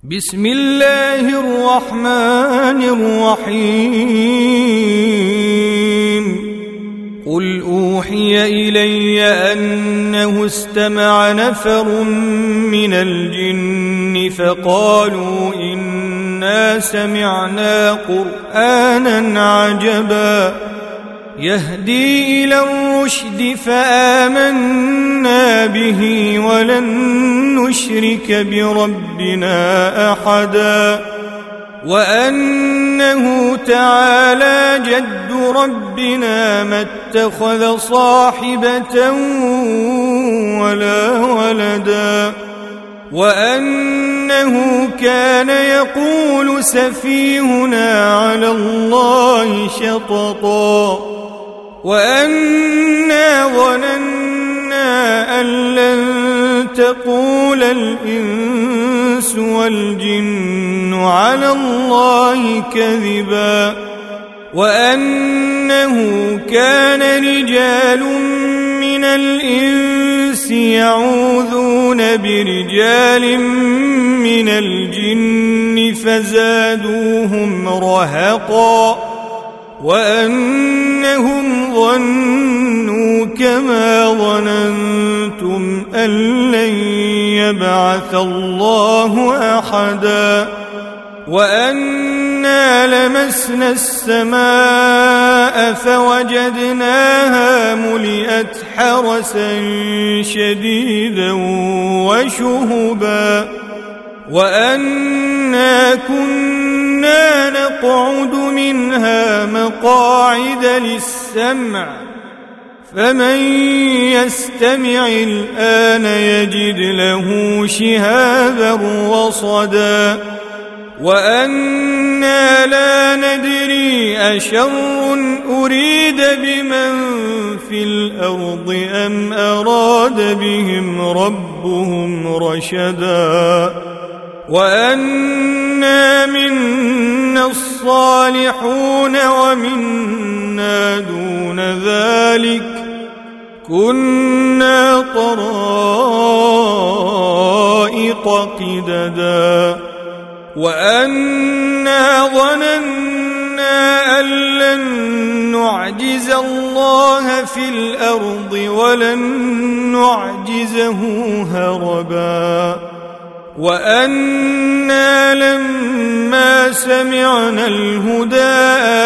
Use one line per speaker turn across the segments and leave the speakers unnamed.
بسم الله الرحمن الرحيم قل أوحي إلي أنه استمع نفر من الجن فقالوا إنا سمعنا قرآنا عجبا يهدي إلى الرشد فآمنا به ولن نشرك بربنا أحدا وأنه تعالى جد ربنا ما اتخذ صاحبة ولا ولدا وأنه كان يقول سفيهنا على الله شططا وأنا ظننا أن لن تقول الإنس والجن على الله كذبا وأنه كان رجال من الإنس يعوذون برجال من الجن فزادوهم رهقا وأنهم ظنوا كما ظننتم أن لن يبعث الله أحدا وأنا لمسنا السماء فوجدناها ملئت حرسا شديدا وشهبا وأنا كنا نقعد منها مقاعد للسمع فمن يستمع الآن يجد له شهابا رصدا وأنا لا ندري أشر أريد بمن في الأرض أم أراد بهم ربهم رشدا وأنا منا الصالحون ومنا دون ذلك كنا طرائق قددا وأنا ظننا أن لن نعجز الله في الأرض ولن نعجزه هربا وأنا لما سمعنا الهدى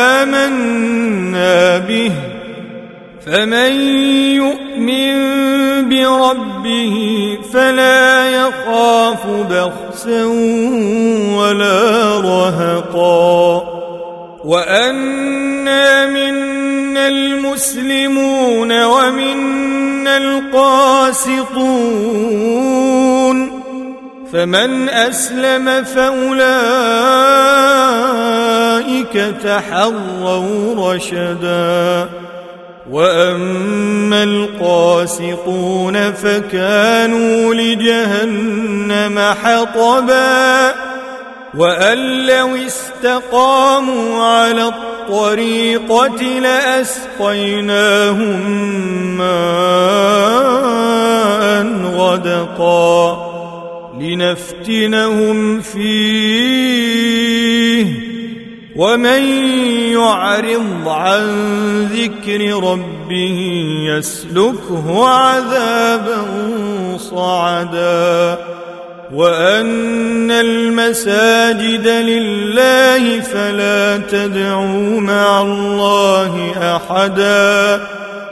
آمنا به فمن يؤمن بربه فلا يخاف بخسا ولا رهقا وأنا منا المسلمون ومنا القاسطون فمن أسلم فأولئك تحروا رشدا وأما القاسطون فكانوا لجهنم حطبا وأن لو استقاموا على الطريقة لأسقيناهم ماء غدقا لنفتنهم فيه ومن يعرض عن ذكر ربه يسلكه عذابا صعدا وأن المساجد لله فلا تدعوا مع الله أحدا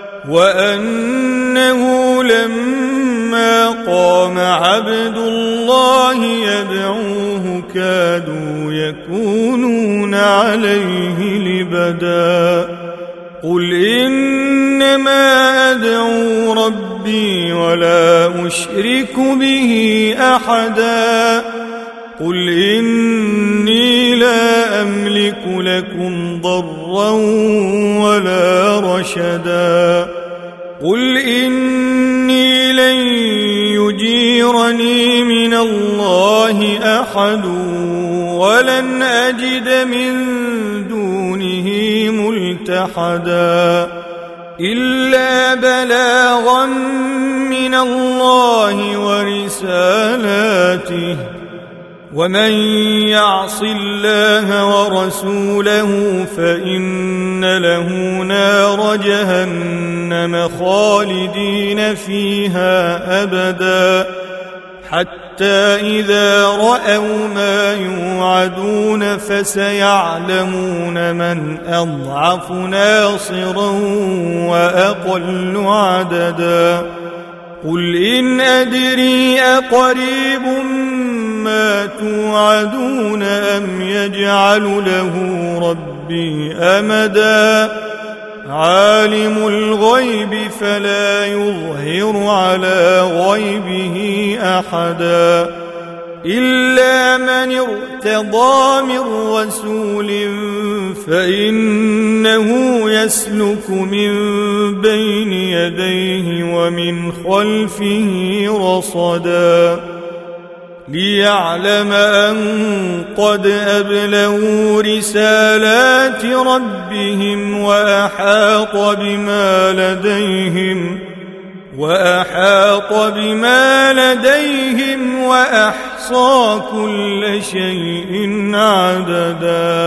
وأنه لما قام عبد الله يدعوه كادوا يكونون عليه لبدا قل إنما أدعو ربي ولا أشرك به أحدا قل إني لا أملك لكم ضرا ولا رشدا قل إني لن يجيرني من الله أحد ولن أجد من دونه ملتحدا إلا بلاغا من الله ورسالاته ومن يعص الله ورسوله فإن له نار جهنم خالدين فيها أبدا حتى إذا رأوا ما يوعدون فسيعلمون من أضعف ناصرا وأقل عددا قل إن أدري أقريب ما توعدون أم يجعل له ربي أمدا عالم الغيب فلا يظهر على غيبه أحدا إلا من ارتضى من رسول فإنه يسلك من بين يديه ومن خلفه رصدا ليعلم أن قد أبلغوا رسالات ربهم وأحاط بما لديهم وأحصى كل شيء عددا